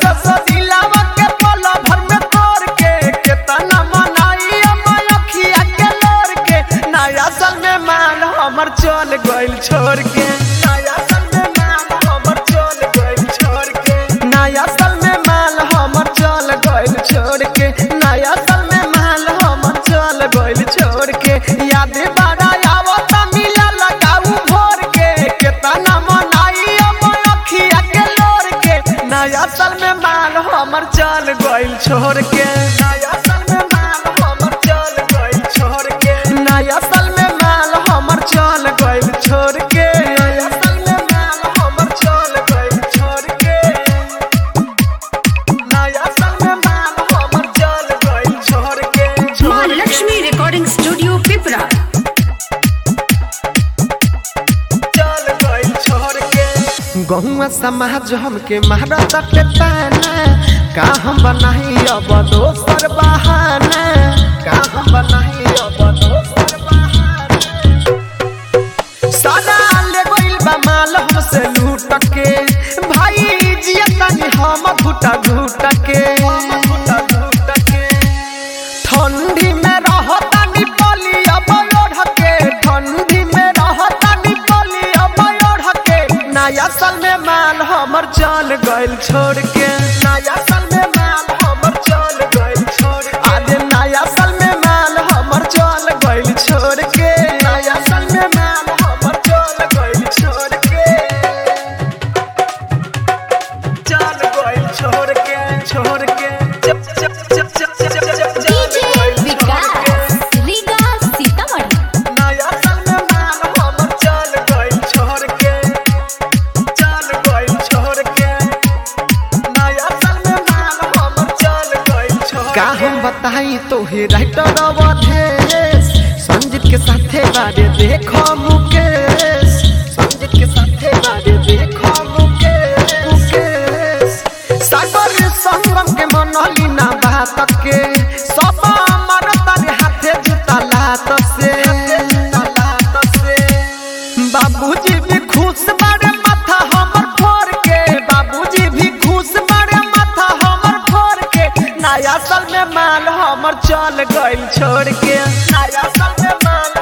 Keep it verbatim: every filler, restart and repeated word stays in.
जस दिलावा के पल भर में तोड़ के केतना मनाई अमर अखिया के लोर के नया साल में मान हमर चल गइल छोड़ के नया साल में मान हमर चल गइल छोड़ के नया साल में मान हमर चल गइल छोड़ के नया साल में मान हमर चल गइल छोड़ के याद बड़ा आवत मिला लगाऊ भोर के केतना मनाई अमर अखिया के लोर के नया साल में मान हमर चल गइल छोड़ के नया साल में मान हमर चल गइल छोड़ के नया साल में मान हमर चल गइल छोड़ के नया साल में मान हमर चल गइल छोड़ के नया साल में मान हमर चल गइल छोड़ के मां लक्ष्मी रिकॉर्डिंग स्टूडियो पिपरा चल गइल छोड़ के गहुआ समाज हमके महाराज पे ताना का हम बनाई अब दोसर बहाना का हम बनाई अब दोसर बहाना सादा ले गइल बा माल हमसे लूट के भाई जिया तनी हम घुटा घुटा के घुटा घुटा के ठंडी में रहता निपली अब ओढ़ के ठंडी में रहता निपली अब ओढ़ के नया साल में माल हमर चल गइल छोड़ के नया साल में माल हमर चल गइल छोड़ के आज नया साल में माल हमर चल गइल छोड़ के नया साल में माल हमर चल गइल छोड़ के चल गइल छोड़ के छोड़ के चप चप चप चप चप चप डीजे विकास रीगा सीतामढ़ी नया साल में माल हमर चल गइल छोड़ के चल गइल छोड़ के नया साल में माल हमर चल गइल छोड़ का हम बताई तोहे राइटर अवधेश संजीत के साथे बारे देखो मुकेश संजीत के साथे बारे देखो मुकेश मुकेश सागर संगम के मनली ना बात के सब अमर तारे हाथे जूता लात से लात से बाबूजी भी खुश बारे माथा हमर फोड़ के बाबूजी भी खुश बारे माथा हमर फोड़ के नया साल में माल हमर चल गइल छोड़ के नया साल में माल